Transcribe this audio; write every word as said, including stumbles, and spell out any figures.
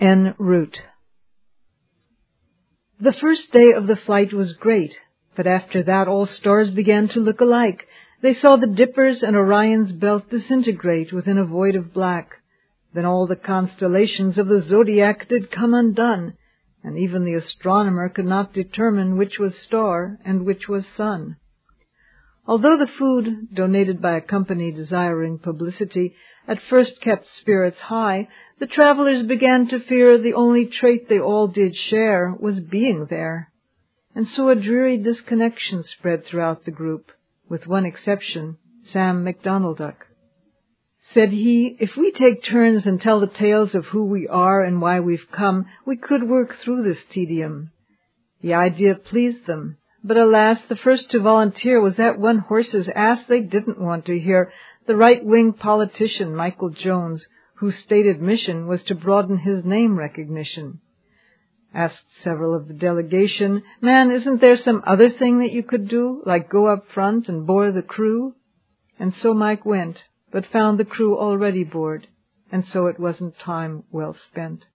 En route. The first day of the flight was great, but after that all stars began to look alike. They saw the Dipper's and Orion's belt disintegrate within a void of black. Then all the constellations of the zodiac did come undone, and even the astronomer could not determine which was star and which was sun. Although the food, donated by a company desiring publicity, at first kept spirits high, the travelers began to fear the only trait they all did share was being there. And so a dreary disconnection spread throughout the group, with one exception, Sam McDonalduck. Said he, if we take turns and tell the tales of who we are and why we've come, we could work through this tedium. The idea pleased them. But alas, the first to volunteer was that one horse's ass they didn't want to hear, the right-wing politician Michael Jones, whose stated mission was to broaden his name recognition. Asked several of the delegation, man, isn't there some other thing that you could do, like go up front and bore the crew? And so Mike went, but found the crew already bored, and so it wasn't time well spent.